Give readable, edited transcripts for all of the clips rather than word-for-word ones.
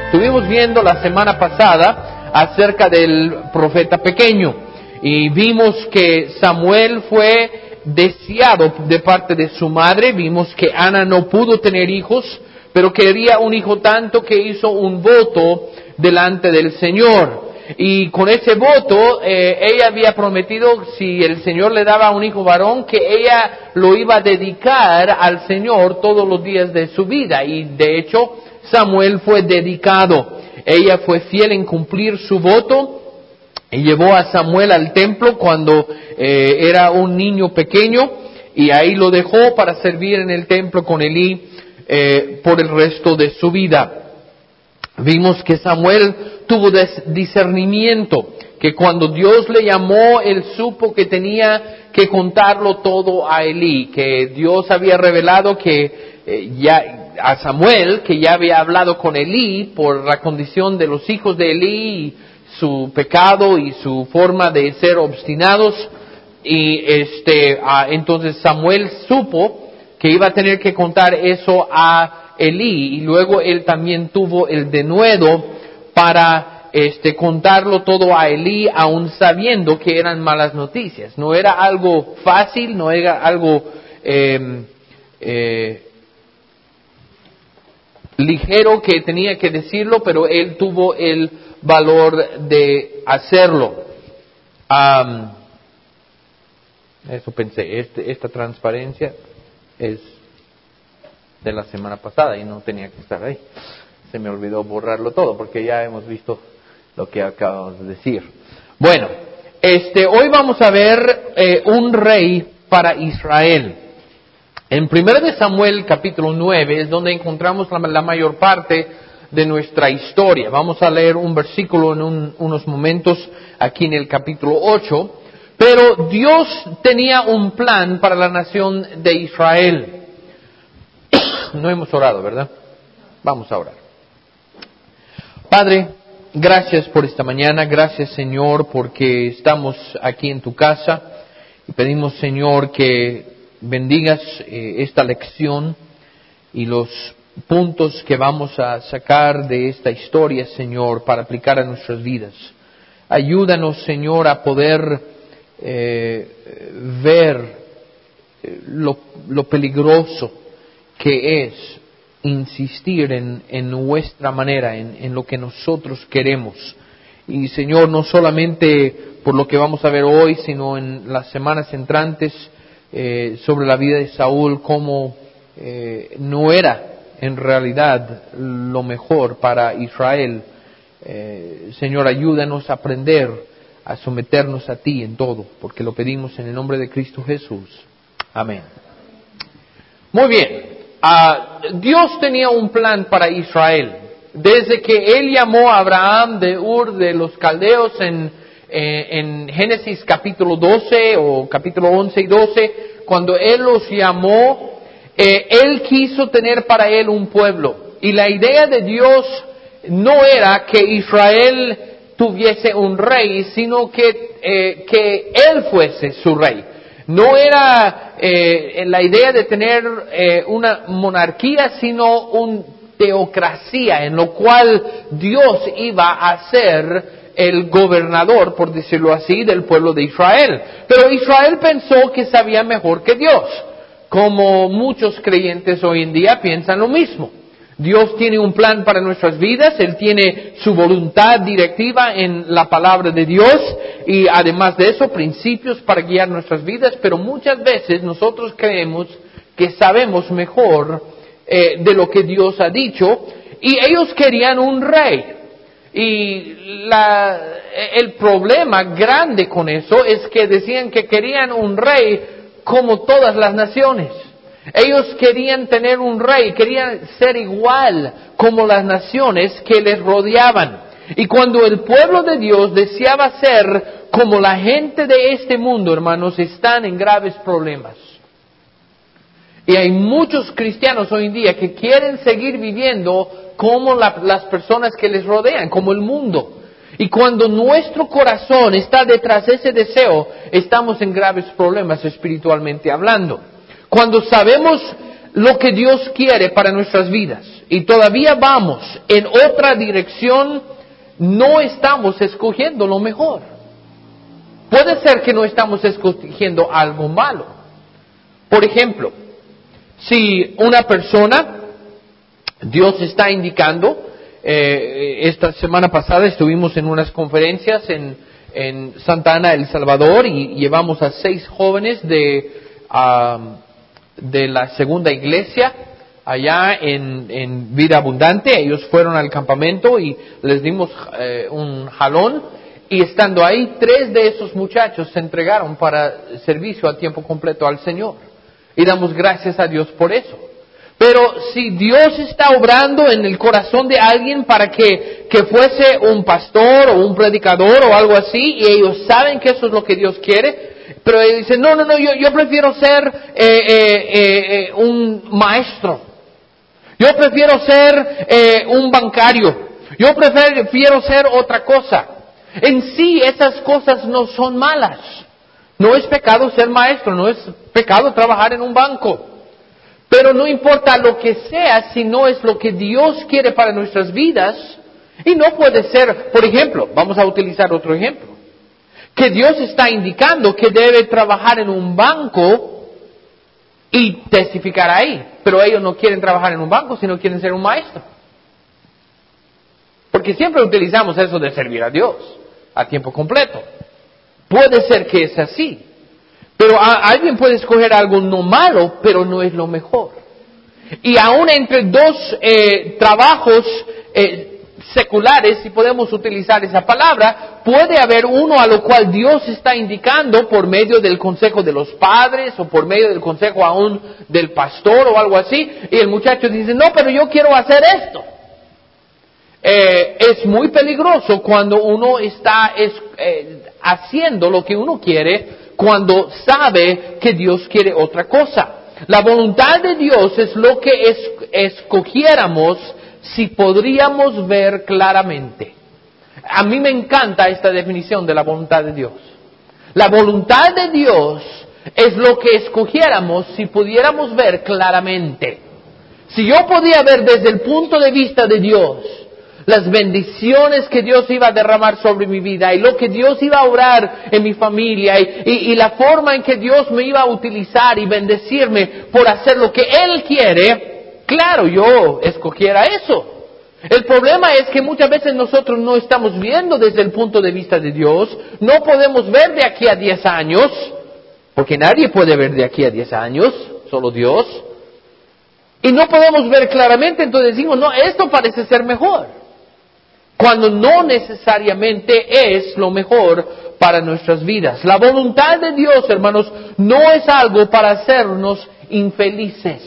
Estuvimos viendo la semana pasada acerca del profeta pequeño y vimos que Samuel fue deseado de parte de su madre. Vimos que Ana no pudo tener hijos, pero quería un hijo tanto que hizo un voto delante del Señor. Y con ese voto, ella había prometido, si el Señor le daba un hijo varón, que ella lo iba a dedicar al Señor todos los días de su vida. Y de hecho, Samuel fue dedicado. Ella fue fiel en cumplir su voto y llevó a Samuel al templo cuando era un niño pequeño, y ahí lo dejó para servir en el templo con Elí por el resto de su vida. Vimos que Samuel tuvo discernimiento, que cuando Dios le llamó, él supo que tenía que contarlo todo a Elí, que Dios había revelado que a Samuel, que ya había hablado con Elí por la condición de los hijos de Elí, su pecado y su forma de ser obstinados, y entonces Samuel supo que iba a tener que contar eso a Elí, y luego él también tuvo el denuedo para contarlo todo a Elí, aun sabiendo que eran malas noticias. No era algo fácil, no era algo ligero que tenía que decirlo, pero él tuvo el valor de hacerlo. Eso pensé, esta transparencia es de la semana pasada y no tenía que estar ahí. Se me olvidó borrarlo todo porque ya hemos visto lo que acabamos de decir. Bueno, hoy vamos a ver un rey para Israel. En 1 de Samuel capítulo 9 es donde encontramos la mayor parte de nuestra historia. Vamos a leer un versículo en unos momentos aquí en el capítulo 8. Pero Dios tenía un plan para la nación de Israel. No hemos orado, ¿verdad? Vamos a orar. Padre, gracias por esta mañana. Gracias, Señor, porque estamos aquí en tu casa. Y pedimos, Señor, que bendigas esta lección y los puntos que vamos a sacar de esta historia, Señor, para aplicar a nuestras vidas. Ayúdanos, Señor, a poder ver lo peligroso que es insistir en nuestra manera, en lo que nosotros queremos. Y Señor, no solamente por lo que vamos a ver hoy, sino en las semanas entrantes sobre la vida de Saúl, cómo no era en realidad lo mejor para Israel. Señor, ayúdanos a aprender a someternos a ti en todo, porque lo pedimos en el nombre de Cristo Jesús. Amén. Muy bien. Dios tenía un plan para Israel. Desde que Él llamó a Abraham de Ur de los Caldeos en Génesis capítulo 12 o capítulo 11 y 12, cuando Él los llamó, Él quiso tener para Él un pueblo. Y la idea de Dios no era que Israel tuviese un rey, sino que Él fuese su rey. No era la idea de tener una monarquía, sino una teocracia, en lo cual Dios iba a ser el gobernador, por decirlo así, del pueblo de Israel. Pero Israel pensó que sabía mejor que Dios, como muchos creyentes hoy en día piensan lo mismo. Dios tiene un plan para nuestras vidas, Él tiene su voluntad directiva en la palabra de Dios y además de eso principios para guiar nuestras vidas, pero muchas veces nosotros creemos que sabemos mejor de lo que Dios ha dicho, y ellos querían un rey. Y el problema grande con eso es que decían que querían un rey como todas las naciones. Ellos querían tener un rey, querían ser igual como las naciones que les rodeaban. Y cuando el pueblo de Dios deseaba ser como la gente de este mundo, hermanos, están en graves problemas. Y hay muchos cristianos hoy en día que quieren seguir viviendo como las personas que les rodean, como el mundo. Y cuando nuestro corazón está detrás de ese deseo, estamos en graves problemas espiritualmente hablando. Cuando sabemos lo que Dios quiere para nuestras vidas y todavía vamos en otra dirección, no estamos escogiendo lo mejor. Puede ser que no estamos escogiendo algo malo. Por ejemplo, si una persona, Dios está indicando, esta semana pasada estuvimos en unas conferencias en Santa Ana, El Salvador, y llevamos a 6 jóvenes de la segunda iglesia allá en Vida Abundante. Ellos fueron al campamento y les dimos un jalón, y estando ahí 3 de esos muchachos se entregaron para servicio a tiempo completo al Señor, y damos gracias a Dios por eso. Pero si Dios está obrando en el corazón de alguien para que fuese un pastor o un predicador o algo así, y ellos saben que eso es lo que Dios quiere, pero ellos dicen, no, yo prefiero ser un maestro, yo prefiero ser un bancario, yo prefiero ser otra cosa. En sí esas cosas no son malas. No es pecado ser maestro, no es pecado trabajar en un banco. Pero no importa lo que sea, si no es lo que Dios quiere para nuestras vidas. Y no puede ser, por ejemplo, vamos a utilizar otro ejemplo, que Dios está indicando que debe trabajar en un banco y testificar ahí, pero ellos no quieren trabajar en un banco, sino quieren ser un maestro. Porque siempre utilizamos eso de servir a Dios a tiempo completo. Puede ser que es así. Pero alguien puede escoger algo no malo, pero no es lo mejor. Y aún entre 2 trabajos seculares, si podemos utilizar esa palabra, puede haber uno a lo cual Dios está indicando por medio del consejo de los padres o por medio del consejo aún del pastor o algo así, y el muchacho dice, no, pero yo quiero hacer esto. Es muy peligroso cuando uno está haciendo lo que uno quiere, cuando sabe que Dios quiere otra cosa. La voluntad de Dios es lo que escogiéramos si podríamos ver claramente. A mí me encanta esta definición de la voluntad de Dios. La voluntad de Dios es lo que escogiéramos si pudiéramos ver claramente. Si yo podía ver desde el punto de vista de Dios las bendiciones que Dios iba a derramar sobre mi vida y lo que Dios iba a obrar en mi familia y la forma en que Dios me iba a utilizar y bendecirme por hacer lo que Él quiere, claro, yo escogiera eso. El problema es que muchas veces nosotros no estamos viendo desde el punto de vista de Dios, no podemos ver de aquí a 10 años, porque nadie puede ver de aquí a 10 años, solo Dios, y no podemos ver claramente, entonces decimos, no, esto parece ser mejor, cuando no necesariamente es lo mejor para nuestras vidas. La voluntad de Dios, hermanos, no es algo para hacernos infelices.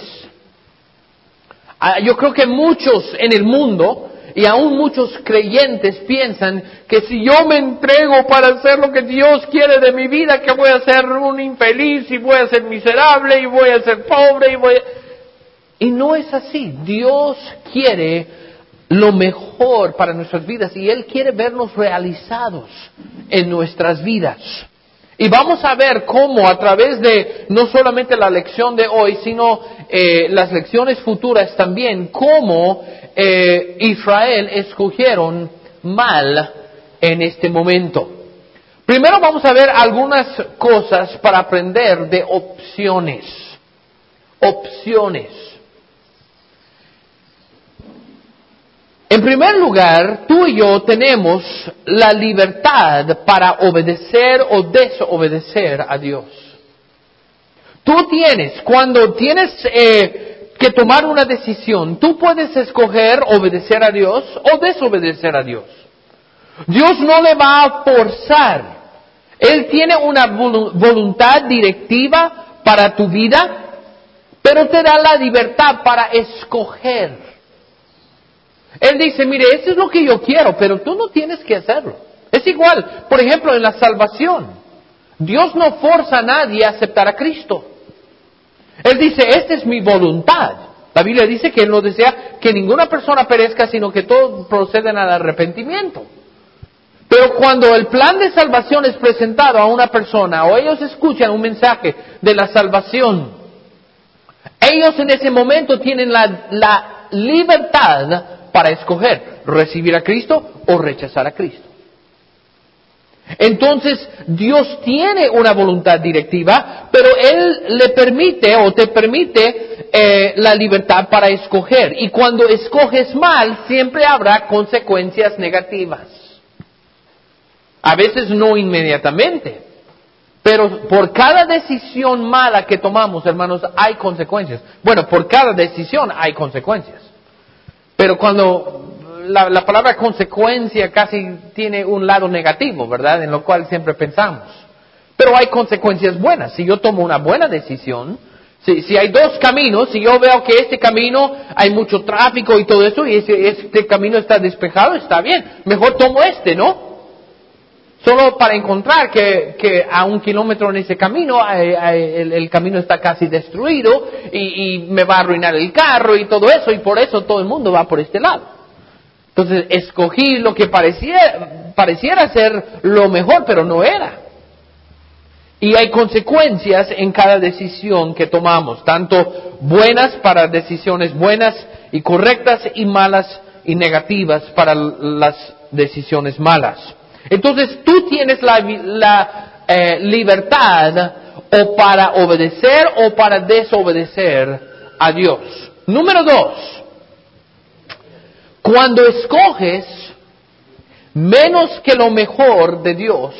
Yo creo que muchos en el mundo, y aún muchos creyentes, piensan que si yo me entrego para hacer lo que Dios quiere de mi vida, que voy a ser un infeliz, y voy a ser miserable, y voy a ser pobre, y no es así. Dios quiere lo mejor para nuestras vidas y Él quiere vernos realizados en nuestras vidas. Y vamos a ver cómo a través de no solamente la lección de hoy, sino las lecciones futuras también, cómo Israel escogieron mal en este momento. Primero vamos a ver algunas cosas para aprender de opciones. Opciones. En primer lugar, tú y yo tenemos la libertad para obedecer o desobedecer a Dios. Tú tienes, cuando tienes que tomar una decisión, tú puedes escoger obedecer a Dios o desobedecer a Dios. Dios no le va a forzar. Él tiene una voluntad directiva para tu vida, pero te da la libertad para escoger. Él dice, mire, eso es lo que yo quiero, pero tú no tienes que hacerlo. Es igual, por ejemplo, en la salvación. Dios no forza a nadie a aceptar a Cristo. Él dice, esta es mi voluntad. La Biblia dice que Él no desea que ninguna persona perezca, sino que todos proceden al arrepentimiento. Pero cuando el plan de salvación es presentado a una persona, o ellos escuchan un mensaje de la salvación, Ellos en ese momento tienen la libertad para escoger recibir a Cristo o rechazar a Cristo. Entonces, Dios tiene una voluntad directiva, pero Él le permite o te permite la libertad para escoger. Y cuando escoges mal, siempre habrá consecuencias negativas. A veces no inmediatamente, pero por cada decisión mala que tomamos, hermanos, hay consecuencias. Bueno, por cada decisión hay consecuencias. Pero cuando la palabra consecuencia casi tiene un lado negativo, ¿verdad? En lo cual siempre pensamos. Pero hay consecuencias buenas. Si yo tomo una buena decisión, si hay dos caminos, si yo veo que este camino hay mucho tráfico y todo eso, y este camino está despejado, está bien. Mejor tomo este, ¿no? Solo para encontrar que a 1 kilómetro en ese camino, el camino está casi destruido y me va a arruinar el carro y todo eso, y por eso todo el mundo va por este lado. Entonces escogí lo que pareciera ser lo mejor, pero no era. Y hay consecuencias en cada decisión que tomamos, tanto buenas para decisiones buenas y correctas, y malas y negativas para las decisiones malas. Entonces tú tienes la libertad o para obedecer o para desobedecer a Dios. Número 2. Cuando escoges menos que lo mejor de Dios,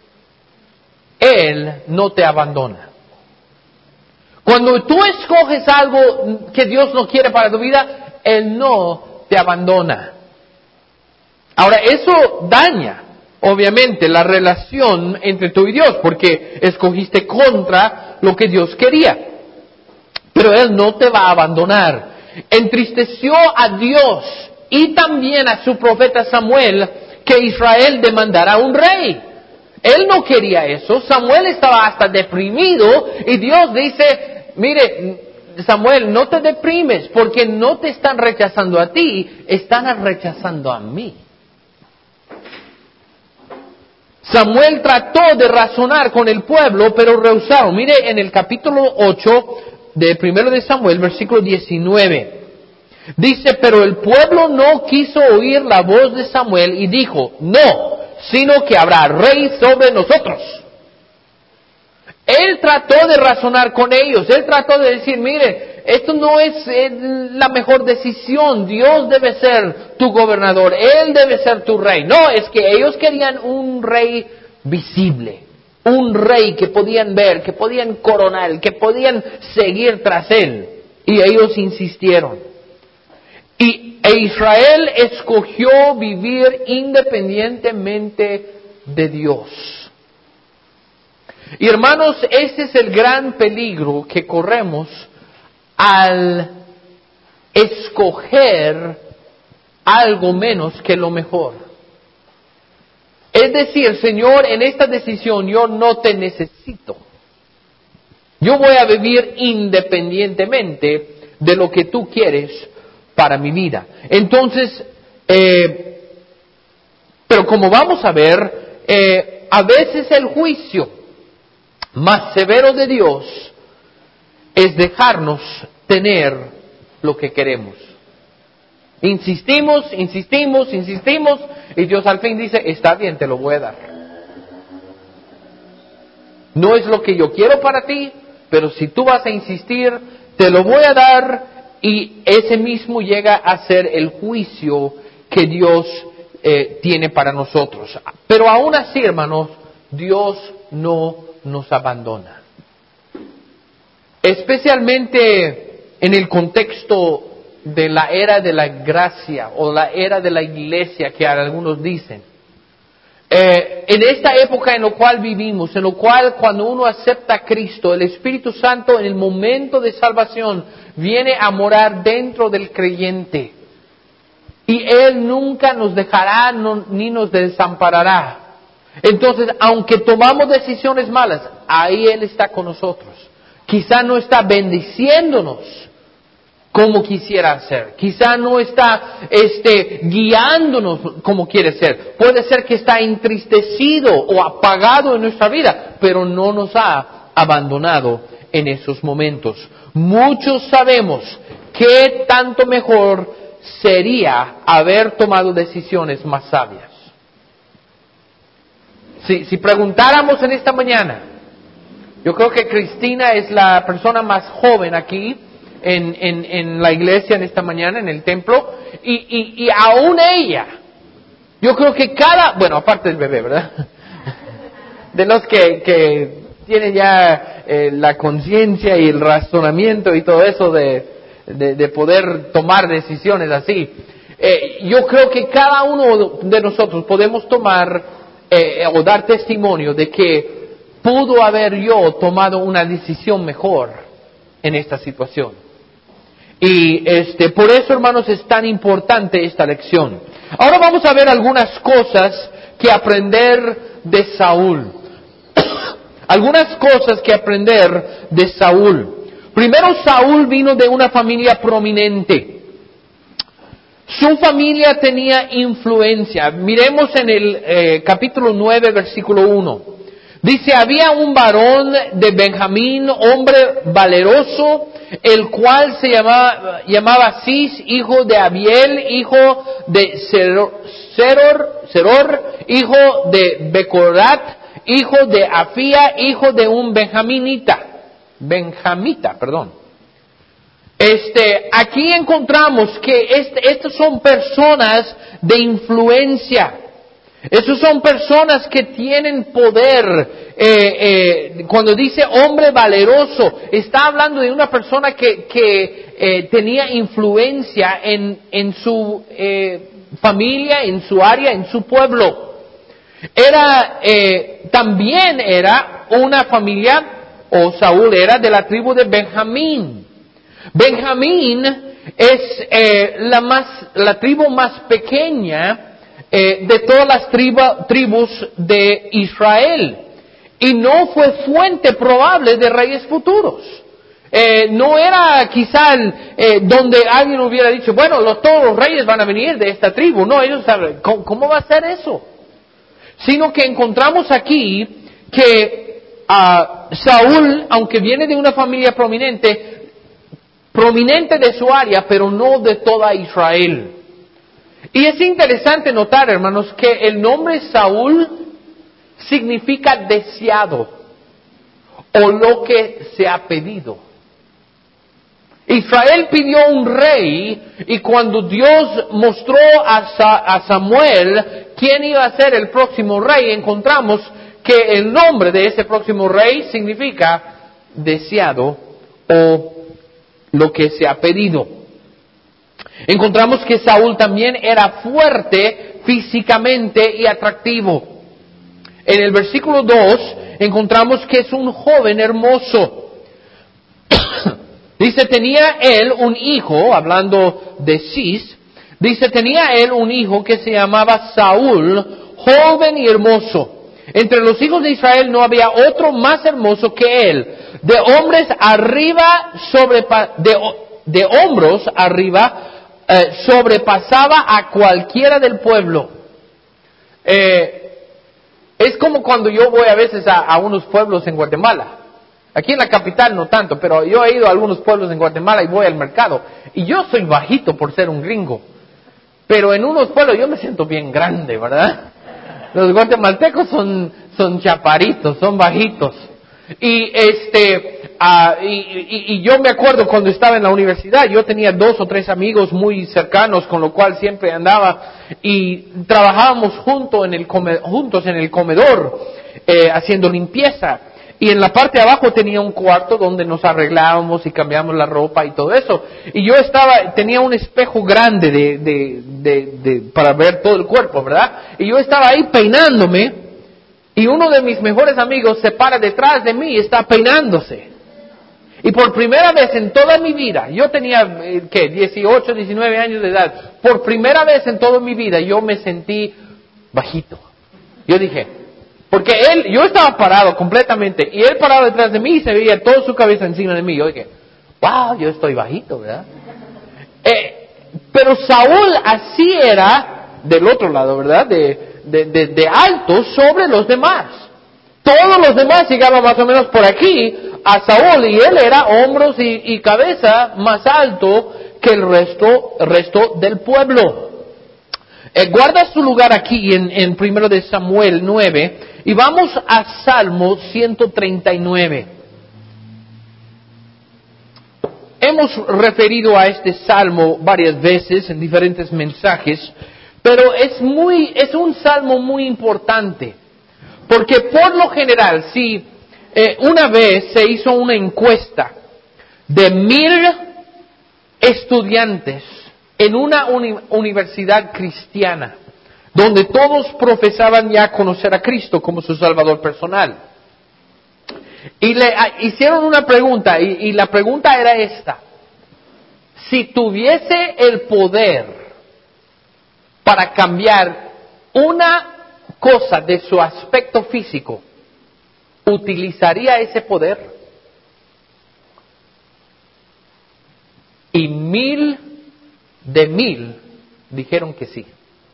Él no te abandona. Cuando tú escoges algo que Dios no quiere para tu vida, Él no te abandona. Ahora, eso daña, obviamente, la relación entre tú y Dios, porque escogiste contra lo que Dios quería. Pero Él no te va a abandonar. Entristeció a Dios y también a su profeta Samuel que Israel demandara un rey. Él no quería eso. Samuel estaba hasta deprimido y Dios dice, mire, Samuel, no te deprimes porque no te están rechazando a ti, están rechazando a mí. Samuel trató de razonar con el pueblo, pero rehusaron. Mire en el capítulo 8 de 1 de Samuel, versículo 19. Dice, pero el pueblo no quiso oír la voz de Samuel y dijo, no, sino que habrá rey sobre nosotros. Él trató de razonar con ellos, él trató de decir, mire, esto no es la mejor decisión, Dios debe ser tu gobernador, Él debe ser tu rey. No, es que ellos querían un rey visible, un rey que podían ver, que podían coronar, que podían seguir tras Él. Y ellos insistieron. E Israel escogió vivir independientemente de Dios. Y hermanos, este es el gran peligro que corremos al escoger algo menos que lo mejor. Es decir, Señor, en esta decisión yo no te necesito. Yo voy a vivir independientemente de lo que tú quieres para mi vida. Entonces, pero como vamos a ver, a veces el juicio más severo de Dios es dejarnos tener lo que queremos. Insistimos, y Dios al fin dice, está bien, te lo voy a dar. No es lo que yo quiero para ti, pero si tú vas a insistir, te lo voy a dar. Y ese mismo llega a ser el juicio que Dios tiene para nosotros. Pero aún así, hermanos, Dios no nos abandona. Especialmente en el contexto de la era de la gracia o la era de la iglesia que algunos dicen. En esta época en la cual vivimos, en la cual cuando uno acepta a Cristo, el Espíritu Santo en el momento de salvación viene a morar dentro del creyente. Y Él nunca nos dejará ni nos desamparará. Entonces, aunque tomamos decisiones malas, ahí Él está con nosotros. Quizá no está bendiciéndonos como quisiera hacer. Quizá no está guiándonos como quiere ser. Puede ser que está entristecido o apagado en nuestra vida, pero no nos ha abandonado en esos momentos. Muchos sabemos qué tanto mejor sería haber tomado decisiones más sabias. Si preguntáramos en esta mañana, yo creo que Cristina es la persona más joven aquí en la iglesia en esta mañana, en el templo, y aún ella, yo creo que aparte del bebé, ¿verdad? De los que tienen ya la conciencia y el razonamiento y todo eso de poder tomar decisiones así. Yo creo que cada uno de nosotros podemos tomar o dar testimonio de que pudo haber yo tomado una decisión mejor en esta situación. Y por eso, hermanos, es tan importante esta lección. Ahora vamos a ver algunas cosas que aprender de Saúl. Algunas cosas que aprender de Saúl. Primero, Saúl vino de una familia prominente. Su familia tenía influencia. Miremos en el capítulo 9, versículo 1. Dice, había un varón de Benjamín, hombre valeroso, el cual se llamaba Cis, hijo de Abiel, hijo de Seror, hijo de Becorat, hijo de Afía, hijo de un benjamita. Aquí encontramos que estas son personas de influencia. Esas son personas que tienen poder. Cuando dice hombre valeroso, está hablando de una persona que tenía influencia en su familia, en su área, en su pueblo. También era una familia, o Saúl era de la tribu de Benjamín. Benjamín es la tribu más pequeña de todas las tribus de Israel, y no fue fuente probable de reyes futuros. No era quizá donde alguien hubiera dicho, bueno, todos los reyes van a venir de esta tribu. No, ellos saben, ¿cómo va a ser eso? Sino que encontramos aquí que Saúl, aunque viene de una familia prominente de su área, pero no de toda Israel. Y es interesante notar, hermanos, que el nombre Saúl significa deseado, o lo que se ha pedido. Israel pidió un rey, y cuando Dios mostró a Samuel quién iba a ser el próximo rey, encontramos que el nombre de ese próximo rey significa deseado, o lo que se ha pedido. Encontramos que Saúl también era fuerte físicamente y atractivo. En el versículo 2 encontramos que es un joven hermoso. Dice, tenía él un hijo, hablando de Cis, dice, tenía él un hijo que se llamaba Saúl, joven y hermoso. Entre los hijos de Israel no había otro más hermoso que él. De hombros arriba sobrepasaba a cualquiera del pueblo. Es como cuando yo voy a veces a unos pueblos en Guatemala. Aquí en la capital no tanto, pero yo he ido a algunos pueblos en Guatemala y voy al mercado. Y yo soy bajito por ser un gringo. Pero en unos pueblos yo me siento bien grande, ¿verdad? Los guatemaltecos son chaparitos, son bajitos. Y yo me acuerdo cuando estaba en la universidad, yo tenía 2 o 3 amigos muy cercanos, con lo cual siempre andaba y trabajábamos juntos en el comedor, haciendo limpieza. Y en la parte de abajo tenía un cuarto donde nos arreglábamos y cambiábamos la ropa y todo eso. Y yo tenía un espejo grande para ver todo el cuerpo, ¿verdad? Y yo estaba ahí peinándome, y uno de mis mejores amigos se para detrás de mí y está peinándose. Y por primera vez en toda mi vida, yo tenía, 18, 19 años de edad, por primera vez en toda mi vida yo me sentí bajito. Yo dije, porque yo estaba parado completamente, y él parado detrás de mí y se veía toda su cabeza encima de mí. Yo dije, wow, yo estoy bajito, ¿verdad? Pero Saúl así era, del otro lado, ¿verdad? De alto sobre los demás. Todos los demás llegaban más o menos por aquí a Saúl, y él era hombros y cabeza más alto que el resto del pueblo. Guarda su lugar aquí en 1 de Samuel 9 y vamos a Salmo 139. Hemos referido a este salmo varias veces en diferentes mensajes, pero es un salmo muy importante, porque por lo general, si una vez se hizo una encuesta de 1,000 estudiantes en una universidad cristiana, donde todos profesaban ya conocer a Cristo como su Salvador personal. Y le hicieron una pregunta, y la pregunta era esta: si tuviese el poder para cambiar una cosa de su aspecto físico, ¿utilizaría ese poder? Y 1,000 de 1,000 dijeron que sí.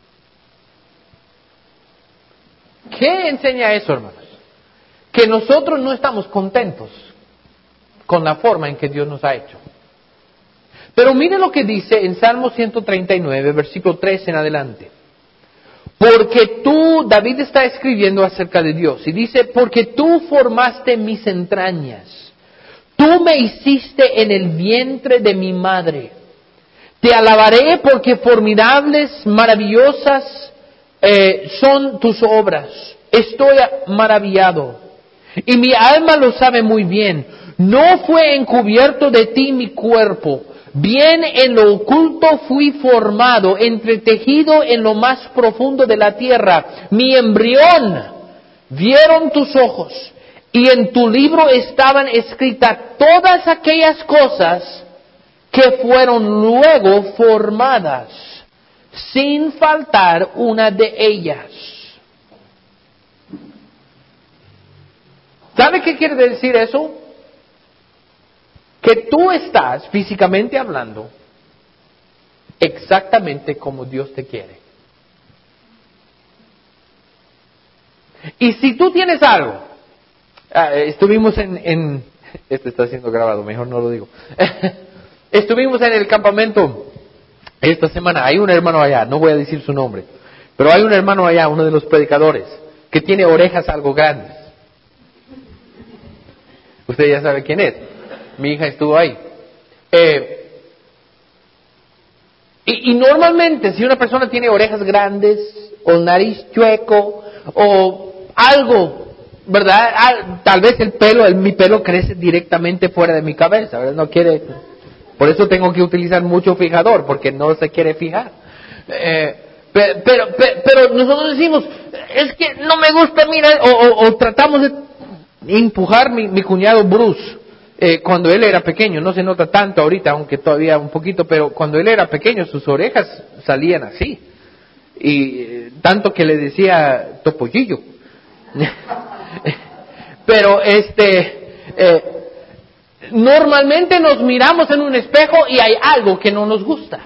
¿Qué enseña eso, hermanos? Que nosotros no estamos contentos con la forma en que Dios nos ha hecho. Pero mire lo que dice en Salmo 139, versículo 3 en adelante. Porque tú, David está escribiendo acerca de Dios, y dice: porque tú formaste mis entrañas, tú me hiciste en el vientre de mi madre. Te alabaré porque formidables, maravillosas son tus obras. Estoy maravillado. Y mi alma lo sabe muy bien. No fue encubierto de ti mi cuerpo. Bien en lo oculto fui formado, entretejido en lo más profundo de la tierra. Mi embrión vieron tus ojos, y en tu libro estaban escritas todas aquellas cosas que fueron luego formadas, sin faltar una de ellas. ¿Sabe qué quiere decir eso? Que tú estás, físicamente hablando, exactamente como Dios te quiere. Y si tú tienes algo, estuvimos esto está siendo grabado, mejor no lo digo. Estuvimos en el campamento esta semana. Hay un hermano allá, no voy a decir su nombre, pero hay un hermano allá, uno de los predicadores, que tiene orejas algo grandes. Usted ya sabe quién es. Mi hija estuvo ahí. Y normalmente, si una persona tiene orejas grandes, o nariz chueco, o algo, ¿verdad? Tal vez mi pelo crece directamente fuera de mi cabeza, ¿verdad? No quiere, por eso tengo que utilizar mucho fijador, porque no se quiere fijar. Pero nosotros decimos, es que no me gusta, mira, o tratamos de empujar mi cuñado Bruce. Cuando él era pequeño, no se nota tanto ahorita, aunque todavía un poquito, pero cuando él era pequeño sus orejas salían así, y tanto que le decía topollillo. Pero normalmente nos miramos en un espejo y hay algo que no nos gusta.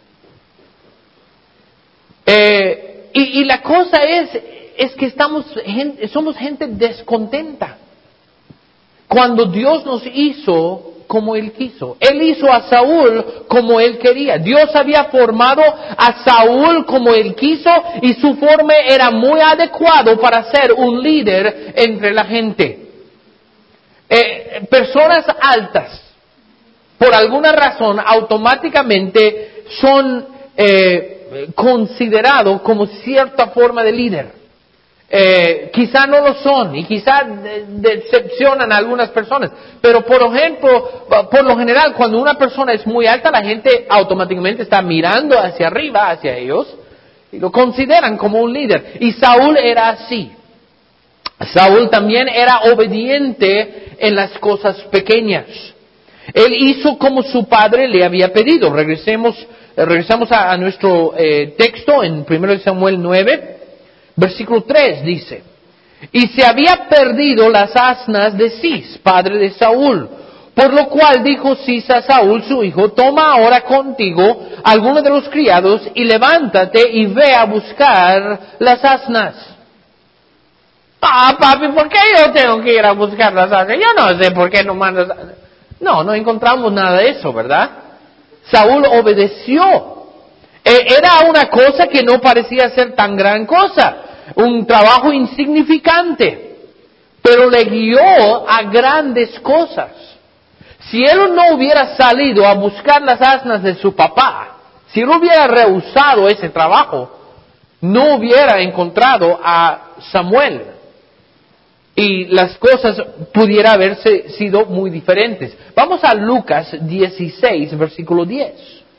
Y la cosa es que somos gente descontenta. Cuando Dios nos hizo como Él quiso. Él hizo a Saúl como Él quería. Dios había formado a Saúl como Él quiso, y su forma era muy adecuado para ser un líder entre la gente. Personas altas, por alguna razón, automáticamente son considerados como cierta forma de líder. Quizá no lo son, y quizá decepcionan a algunas personas, pero por lo general, cuando una persona es muy alta, la gente automáticamente está mirando hacia arriba, hacia ellos, y lo consideran como un líder. Y Saúl era así. Saúl también era obediente en las cosas pequeñas. Él hizo como su padre le había pedido. Regresamos a nuestro texto en 1 Samuel 9. Versículo 3 dice: y se había perdido las asnas de Cis, padre de Saúl, por lo cual dijo Cis a Saúl su hijo: toma ahora contigo algunos de los criados y levántate y ve a buscar las asnas. Papi, ¿por qué yo tengo que ir a buscar las asnas? Yo no sé por qué no mandas. No encontramos nada de eso, ¿verdad? Saúl obedeció. Era una cosa que no parecía ser tan gran cosa, un trabajo insignificante, pero le guió a grandes cosas. Si él no hubiera salido a buscar las asnas de su papá, si él hubiera rehusado ese trabajo, no hubiera encontrado a Samuel. Y las cosas pudieran haberse sido muy diferentes. Vamos a Lucas 16, versículo 10.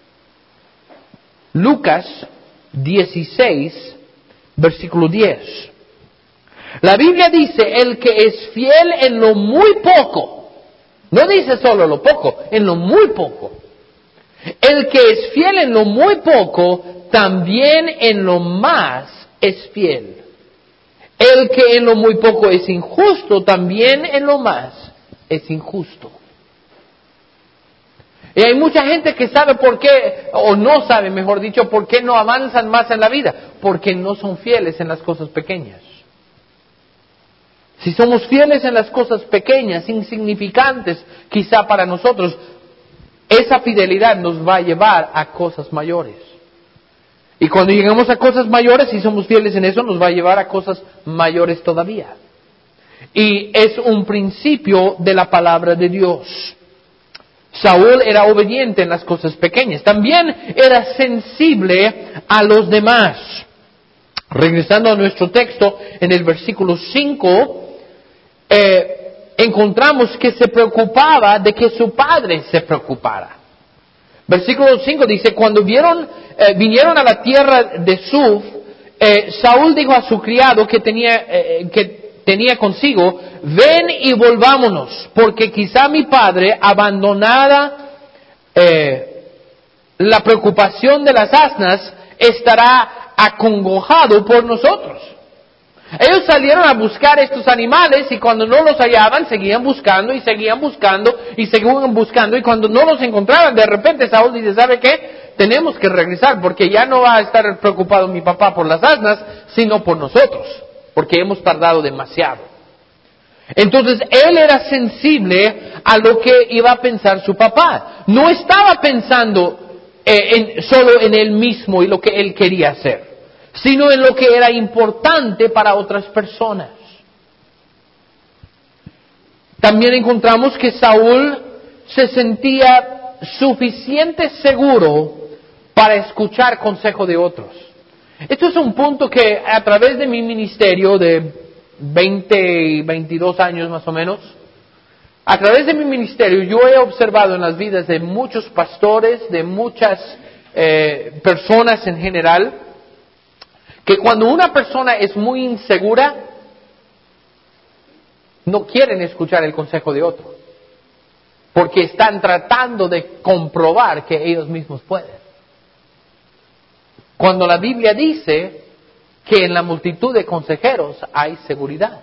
Lucas 16, versículo 10. La Biblia dice, el que es fiel en lo muy poco, no dice solo lo poco, en lo muy poco. El que es fiel en lo muy poco, también en lo más es fiel. El que en lo muy poco es injusto, también en lo más es injusto. Y hay mucha gente que sabe por qué, o no sabe, mejor dicho, por qué no avanzan más en la vida. Porque no son fieles en las cosas pequeñas. Si somos fieles en las cosas pequeñas, insignificantes, quizá para nosotros, esa fidelidad nos va a llevar a cosas mayores. Y cuando llegamos a cosas mayores, si somos fieles en eso, nos va a llevar a cosas mayores todavía. Y es un principio de la palabra de Dios. Saúl era obediente en las cosas pequeñas. También era sensible a los demás. Regresando a nuestro texto, en el versículo 5, encontramos que se preocupaba de que su padre se preocupara. Versículo 5 dice, cuando vinieron a la tierra de Suf, Saúl dijo a su criado que tenía consigo, ven y volvámonos, porque quizá mi padre, abandonada la preocupación de las asnas, estará acongojado por nosotros. Ellos salieron a buscar estos animales y cuando no los hallaban, seguían buscando y seguían buscando y seguían buscando y cuando no los encontraban, de repente Saúl dice, ¿sabe qué? Tenemos que regresar porque ya no va a estar preocupado mi papá por las asnas, sino por nosotros, porque hemos tardado demasiado. Entonces él era sensible a lo que iba a pensar su papá. No estaba pensando solo en él mismo y lo que él quería hacer, sino en lo que era importante para otras personas. También encontramos que Saúl se sentía suficiente seguro para escuchar consejo de otros. Esto es un punto que a través de mi ministerio de 20 y 22 años más o menos, a través de mi ministerio yo he observado en las vidas de muchos pastores, de muchas personas en general, que cuando una persona es muy insegura, no quieren escuchar el consejo de otro, porque están tratando de comprobar que ellos mismos pueden. Cuando la Biblia dice que en la multitud de consejeros hay seguridad.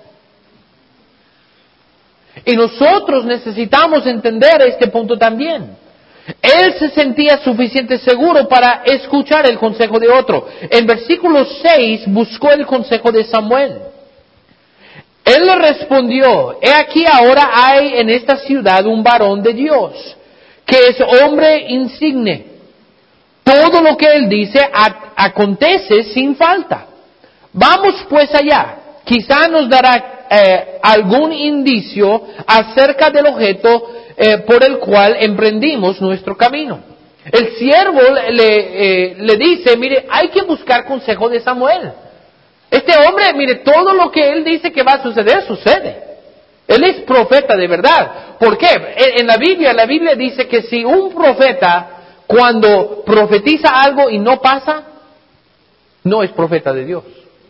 Y nosotros necesitamos entender este punto también. Él se sentía suficiente seguro para escuchar el consejo de otro. En versículo 6 buscó el consejo de Samuel. Él le respondió, he aquí ahora hay en esta ciudad un varón de Dios, que es hombre insigne. Todo lo que él dice acontece sin falta. Vamos pues allá, quizá nos dará algún indicio acerca del objeto por el cual emprendimos nuestro camino. El siervo le dice, mire, hay que buscar consejo de Samuel. Este hombre, mire, todo lo que él dice que va a suceder, sucede. Él es profeta de verdad. ¿Por qué? En la Biblia dice que si un profeta, cuando profetiza algo y no pasa, no es profeta de Dios.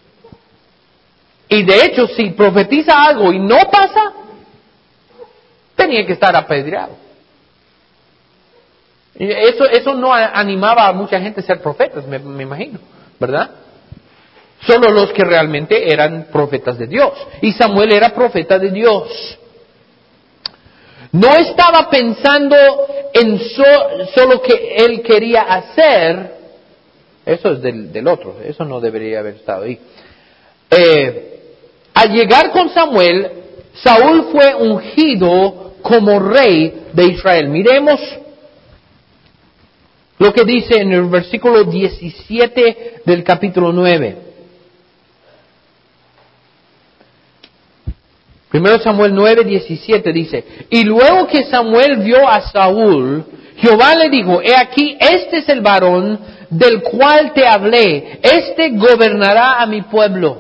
Y de hecho, si profetiza algo y no pasa, tenía que estar apedreado. Y eso no animaba a mucha gente a ser profetas, me imagino, ¿verdad? Solo los que realmente eran profetas de Dios. Y Samuel era profeta de Dios. No estaba pensando en solo que él quería hacer. Eso es del otro. Eso no debería haber estado ahí. al llegar con Samuel, Saúl fue ungido como rey de Israel. Miremos lo que dice en el versículo 17 del capítulo 9. 1 Samuel 9:17 dice, y luego que Samuel vio a Saúl, Jehová le dijo, he aquí, este es el varón del cual te hablé, este gobernará a mi pueblo.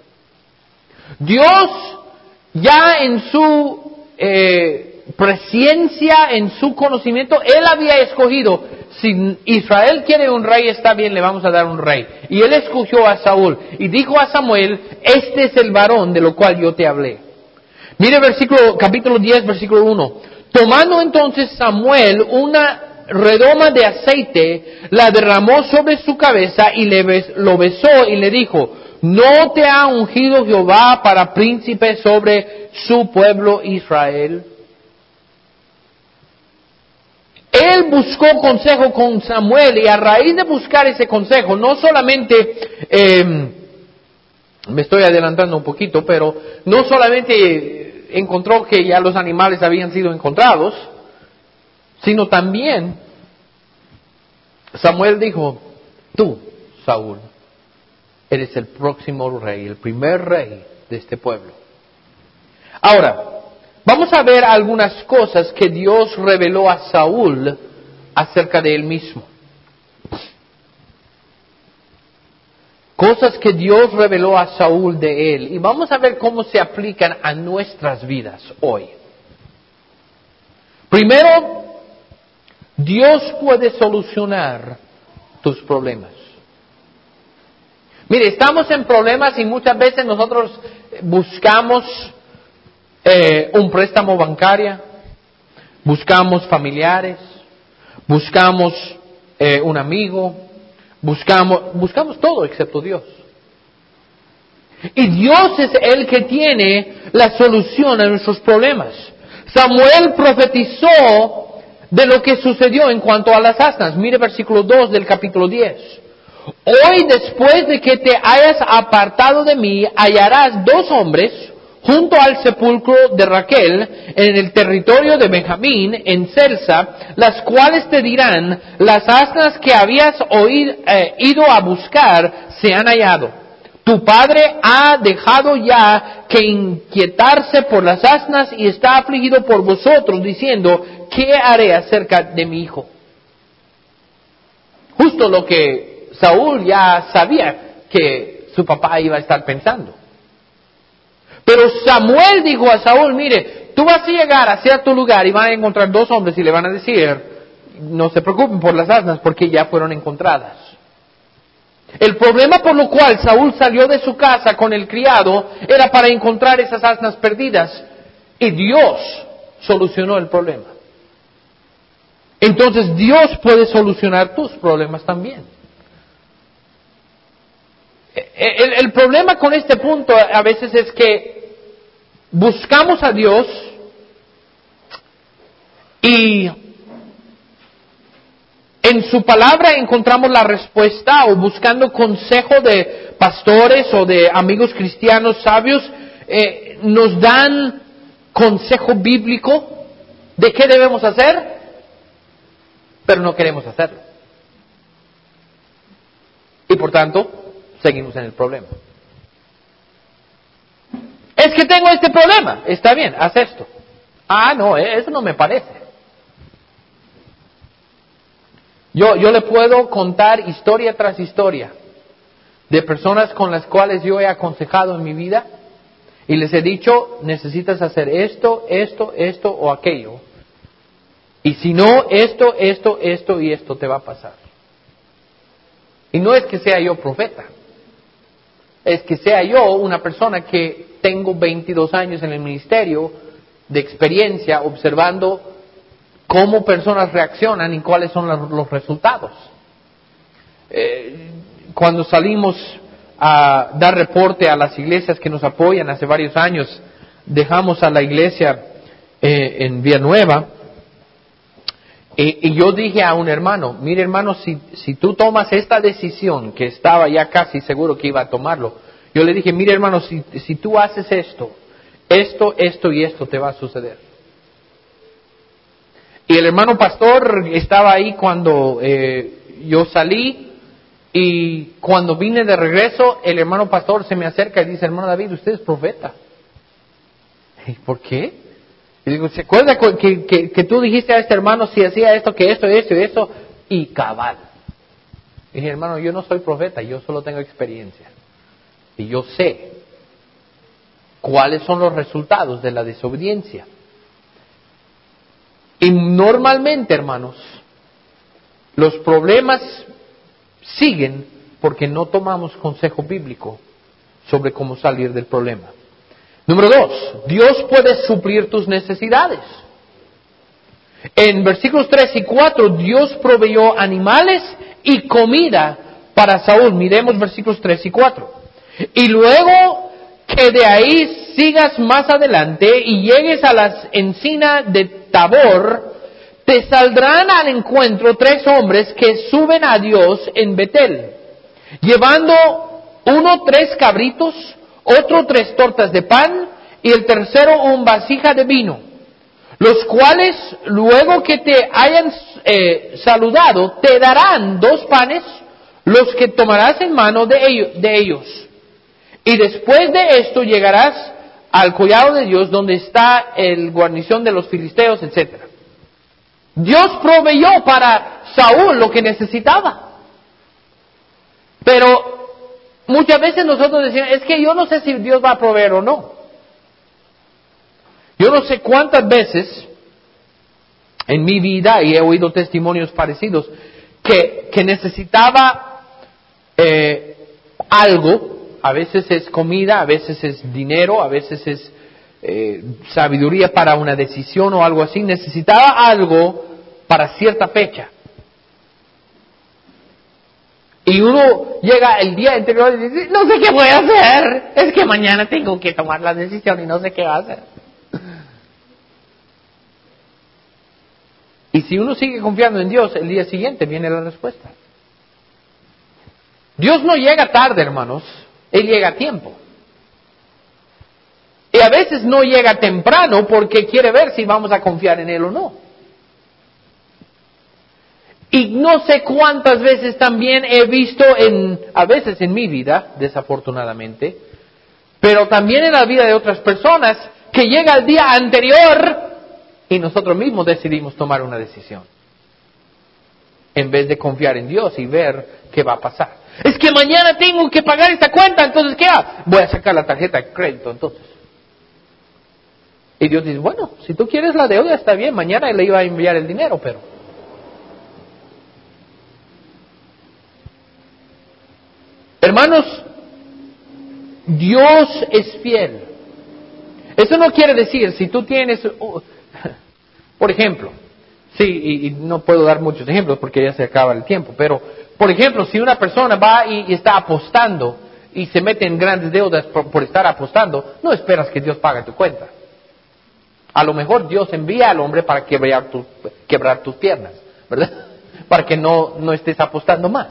Dios ya en su presencia, en su conocimiento, Él había escogido, si Israel quiere un rey, está bien, le vamos a dar un rey. Y Él escogió a Saúl y dijo a Samuel, este es el varón de lo cual yo te hablé. Mire capítulo 10, versículo 1. Tomando entonces Samuel una redoma de aceite, la derramó sobre su cabeza y lo besó y le dijo, ¿no te ha ungido Jehová para príncipe sobre su pueblo Israel? Él buscó consejo con Samuel y a raíz de buscar ese consejo, no solamente, me estoy adelantando un poquito, pero no solamente encontró que ya los animales habían sido encontrados, sino también Samuel dijo, tú, Saúl, eres el próximo rey, el primer rey de este pueblo. Ahora, vamos a ver algunas cosas que Dios reveló a Saúl acerca de él mismo. Cosas que Dios reveló a Saúl de él. Y vamos a ver cómo se aplican a nuestras vidas hoy. Primero, Dios puede solucionar tus problemas. Mire, estamos en problemas y muchas veces nosotros buscamos un préstamo bancario, buscamos familiares, buscamos un amigo, buscamos todo excepto Dios. Y Dios es el que tiene la solución a nuestros problemas. Samuel profetizó de lo que sucedió en cuanto a las asnas. Mire versículo 2 del capítulo 10. Hoy, después de que te hayas apartado de mí, hallarás dos hombres junto al sepulcro de Raquel, en el territorio de Benjamín, en Celsa, las cuales te dirán, las asnas que habías ido a buscar se han hallado. Tu padre ha dejado ya que inquietarse por las asnas y está afligido por vosotros, diciendo, ¿qué haré acerca de mi hijo? Justo lo que Saúl ya sabía que su papá iba a estar pensando. Pero Samuel dijo a Saúl, mire, tú vas a llegar a cierto lugar y van a encontrar dos hombres y le van a decir, no se preocupen por las asnas porque ya fueron encontradas. El problema por lo cual Saúl salió de su casa con el criado era para encontrar esas asnas perdidas y Dios solucionó el problema. Entonces Dios puede solucionar tus problemas también. El problema con este punto a veces es que buscamos a Dios y en su palabra encontramos la respuesta o buscando consejo de pastores o de amigos cristianos sabios, nos dan consejo bíblico de qué debemos hacer, pero no queremos hacerlo. Y por tanto, seguimos en el problema. Es que tengo este problema. Está bien, haz esto. Ah, no, eso no me parece. Yo le puedo contar historia tras historia de personas con las cuales yo he aconsejado en mi vida y les he dicho, necesitas hacer esto, esto, esto o aquello. Y si no, esto y esto te va a pasar. Y no es que sea yo profeta. Es que sea yo una persona que tengo 22 años en el ministerio de experiencia observando cómo personas reaccionan y cuáles son los resultados. Cuando salimos a dar reporte a las iglesias que nos apoyan hace varios años, dejamos a la iglesia en Villanueva y yo dije a un hermano, mire hermano, si tú tomas esta decisión, que estaba ya casi seguro que iba a tomarlo, Yo le dije, mire hermano, si tú haces esto y esto te va a suceder. Y el hermano pastor estaba ahí cuando yo salí, y cuando vine de regreso, el hermano pastor se me acerca y dice, hermano David, usted es profeta. ¿Y por qué? Y digo, ¿se acuerda que tú dijiste a este hermano si hacía esto, que esto, esto y esto? Y cabal. Y dije, hermano, yo no soy profeta, yo solo tengo experiencia. Y yo sé cuáles son los resultados de la desobediencia. Y normalmente, hermanos, los problemas siguen porque no tomamos consejo bíblico sobre cómo salir del problema. Número 2, Dios puede suplir tus necesidades. En versículos 3 y 4, Dios proveyó animales y comida para Saúl. Miremos versículos 3 y 4. Y luego que de ahí sigas más adelante y llegues a las encinas de Tabor, te saldrán al encuentro 3 hombres que suben a Dios en Betel, llevando uno 3 cabritos, otro 3 tortas de pan, y el tercero un vasija de vino, los cuales, luego que te hayan saludado, te darán 2 panes, los que tomarás en mano de ellos. Y después de esto llegarás al collado de Dios, donde está el guarnición de los filisteos, etc. Dios proveyó para Saúl lo que necesitaba. Pero muchas veces nosotros decimos, es que yo no sé si Dios va a proveer o no. Yo no sé cuántas veces en mi vida, y he oído testimonios parecidos, que necesitaba algo. A veces es comida, a veces es dinero, a veces es sabiduría para una decisión o algo así. Necesitaba algo para cierta fecha. Y uno llega el día anterior y dice, no sé qué voy a hacer, es que mañana tengo que tomar la decisión y no sé qué va a hacer. Y si uno sigue confiando en Dios, el día siguiente viene la respuesta. Dios no llega tarde, hermanos, Él llega a tiempo. Y a veces no llega temprano porque quiere ver si vamos a confiar en Él o no. Y no sé cuántas veces también he visto a veces en mi vida, desafortunadamente, pero también en la vida de otras personas, que llega el día anterior y nosotros mismos decidimos tomar una decisión, en vez de confiar en Dios y ver qué va a pasar. Es que mañana tengo que pagar esta cuenta, entonces ¿qué hago? Voy a sacar la tarjeta de crédito, entonces. Y Dios dice, bueno, si tú quieres la deuda está bien, mañana le iba a enviar el dinero, pero... Hermanos, Dios es fiel. Eso no quiere decir, si tú tienes, por ejemplo, sí, y no puedo dar muchos ejemplos porque ya se acaba el tiempo, pero, por ejemplo, si una persona va y está apostando y se mete en grandes deudas por estar apostando, no esperas que Dios pague tu cuenta. A lo mejor Dios envía al hombre para quebrar tus piernas, ¿verdad? Para que no estés apostando más.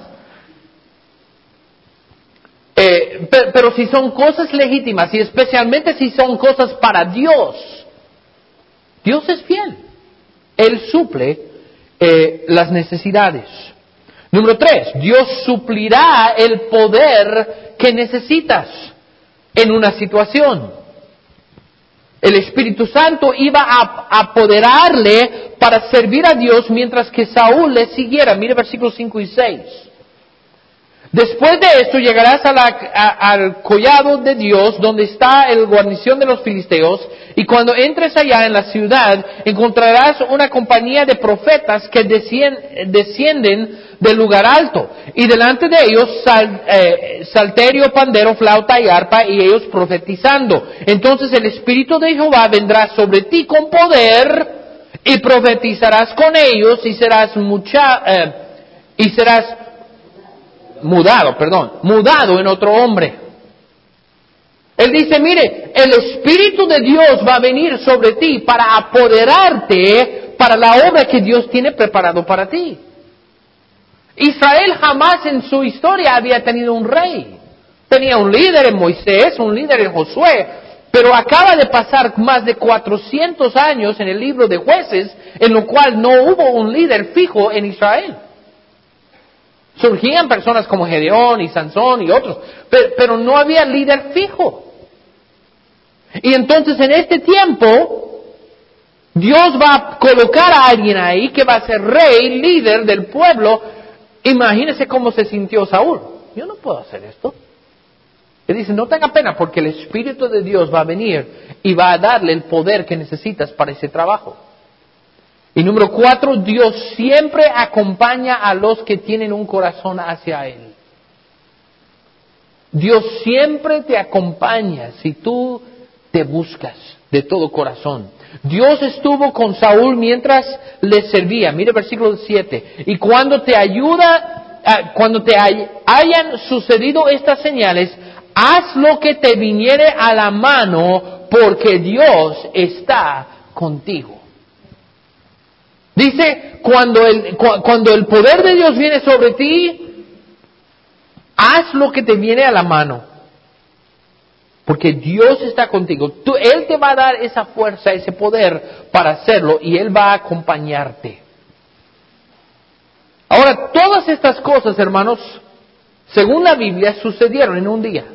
Pero si son cosas legítimas y especialmente si son cosas para Dios, Dios es fiel. Él suple las necesidades. Número 3, Dios suplirá el poder que necesitas en una situación. El Espíritu Santo iba a apoderarle para servir a Dios mientras que Saúl le siguiera. Mire versículos 5 y 6. Después de esto llegarás al collado de Dios, donde está el guarnición de los filisteos, y cuando entres allá en la ciudad, encontrarás una compañía de profetas que descienden del lugar alto, y delante de ellos salterio, pandero, flauta y arpa, y ellos profetizando. Entonces el Espíritu de Jehová vendrá sobre ti con poder, y profetizarás con ellos, y serás mudado en otro hombre. Él dice, mire, el Espíritu de Dios va a venir sobre ti para apoderarte para la obra que Dios tiene preparado para ti. Israel jamás en su historia había tenido un rey. Tenía un líder en Moisés, un líder en Josué, pero acaba de pasar más de 400 años en el libro de Jueces, en lo cual no hubo un líder fijo en Israel. Surgían personas como Gedeón y Sansón y otros, pero no había líder fijo. Y entonces en este tiempo, Dios va a colocar a alguien ahí que va a ser rey, líder del pueblo. Imagínese cómo se sintió Saúl. Yo no puedo hacer esto. Él dice, no tenga pena porque el Espíritu de Dios va a venir y va a darle el poder que necesitas para ese trabajo. Y número 4, Dios siempre acompaña a los que tienen un corazón hacia Él. Dios siempre te acompaña si tú te buscas de todo corazón. Dios estuvo con Saúl mientras le servía. Mire versículo 7. Y cuando te hayan sucedido estas señales, haz lo que te viniere a la mano, porque Dios está contigo. Dice, cuando el poder de Dios viene sobre ti, haz lo que te viene a la mano. Porque Dios está contigo. Él te va a dar esa fuerza, ese poder para hacerlo y Él va a acompañarte. Ahora, todas estas cosas, hermanos, según la Biblia, sucedieron en un día.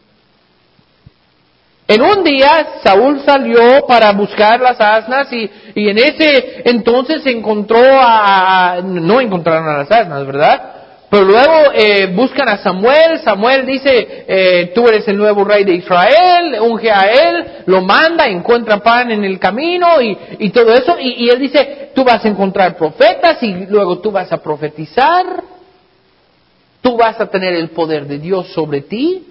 En un día Saúl salió para buscar las asnas y en ese entonces no encontraron a las asnas, ¿verdad? Pero luego buscan a Samuel. Samuel dice, tú eres el nuevo rey de Israel, unge a él, lo manda, encuentra pan en el camino y todo eso. Y él dice, tú vas a encontrar profetas y luego tú vas a profetizar, tú vas a tener el poder de Dios sobre ti.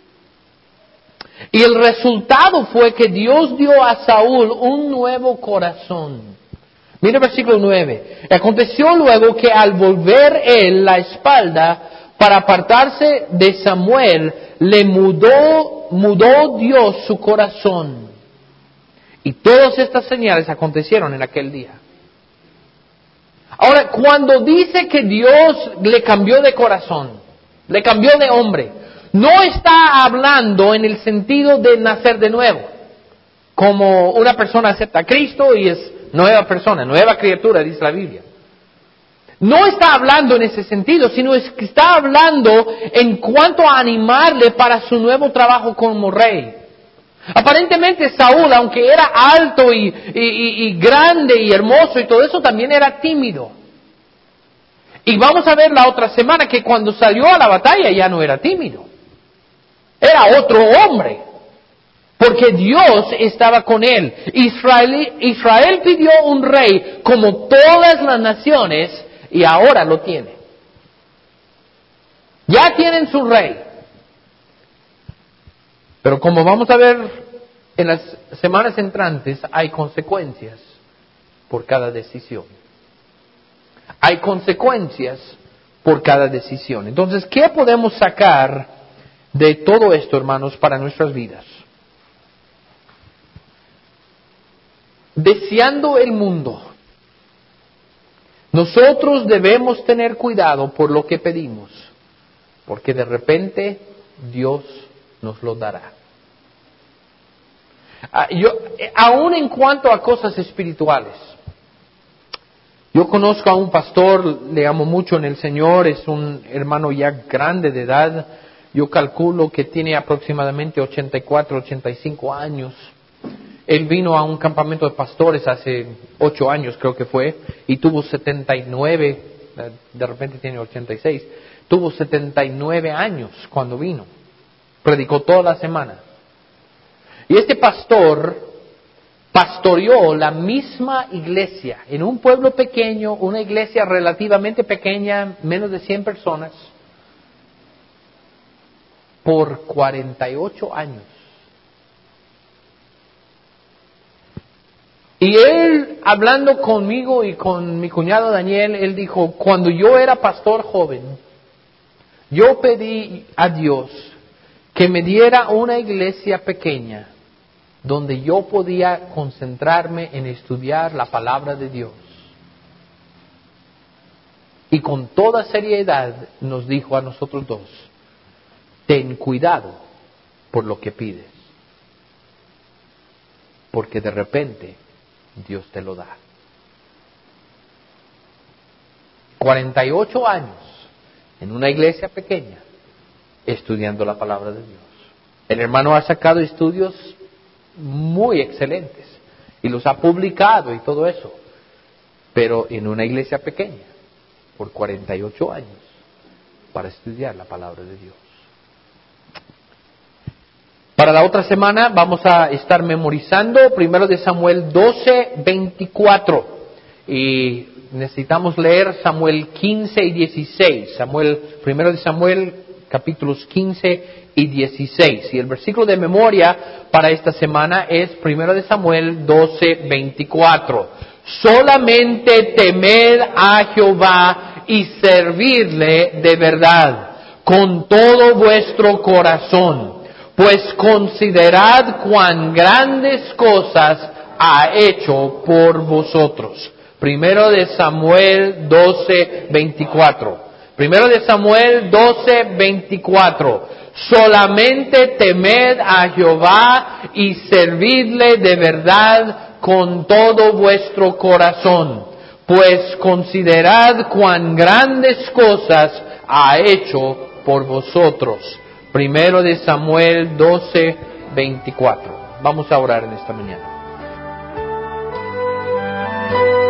Y el resultado fue que Dios dio a Saúl un nuevo corazón. Mira el versículo 9. Aconteció luego que al volver él la espalda para apartarse de Samuel, le mudó Dios su corazón. Y todas estas señales acontecieron en aquel día. Ahora, cuando dice que Dios le cambió de corazón, le cambió de hombre, no está hablando en el sentido de nacer de nuevo, como una persona acepta a Cristo y es nueva persona, nueva criatura, dice la Biblia. No está hablando en ese sentido, sino es que está hablando en cuanto a animarle para su nuevo trabajo como rey. Aparentemente Saúl, aunque era alto y grande y hermoso y todo eso, también era tímido. Y vamos a ver la otra semana que cuando salió a la batalla ya no era tímido. Era otro hombre, porque Dios estaba con él. Israel pidió un rey como todas las naciones y ahora lo tiene. Ya tienen su rey. Pero como vamos a ver en las semanas entrantes, hay consecuencias por cada decisión. Hay consecuencias por cada decisión. Entonces, ¿qué podemos sacar de todo esto, hermanos, para nuestras vidas? Deseando el mundo, nosotros debemos tener cuidado por lo que pedimos, porque de repente Dios nos lo dará. Aún en cuanto a cosas espirituales, yo conozco a un pastor, le amo mucho en el Señor, es un hermano ya grande de edad. Yo calculo que tiene aproximadamente 84, 85 años. Él vino a un campamento de pastores hace 8 años, creo que fue, y tuvo 79, de repente tiene 86, tuvo 79 años cuando vino. Predicó toda la semana. Y este pastor pastoreó la misma iglesia en un pueblo pequeño, una iglesia relativamente pequeña, menos de 100 personas, por 48 años. Y él, hablando conmigo y con mi cuñado Daniel, él dijo, cuando yo era pastor joven, yo pedí a Dios que me diera una iglesia pequeña donde yo podía concentrarme en estudiar la palabra de Dios. Y con toda seriedad nos dijo a nosotros dos, ten cuidado por lo que pides, porque de repente Dios te lo da. 48 años en una iglesia pequeña estudiando la palabra de Dios. El hermano ha sacado estudios muy excelentes y los ha publicado y todo eso, pero en una iglesia pequeña por 48 años para estudiar la palabra de Dios. Para la otra semana vamos a estar memorizando 1 de Samuel 12:24 y necesitamos leer Samuel 15 y 16. 1 de Samuel capítulos 15 y 16. Y el versículo de memoria para esta semana es 1 de Samuel 12:24. Solamente temed a Jehová y servidle de verdad con todo vuestro corazón, pues considerad cuán grandes cosas ha hecho por vosotros. 1 de Samuel 12:24. 1 de Samuel 12:24. Solamente temed a Jehová y servidle de verdad con todo vuestro corazón, pues considerad cuán grandes cosas ha hecho por vosotros. 1 de Samuel 12:24. Vamos a orar en esta mañana.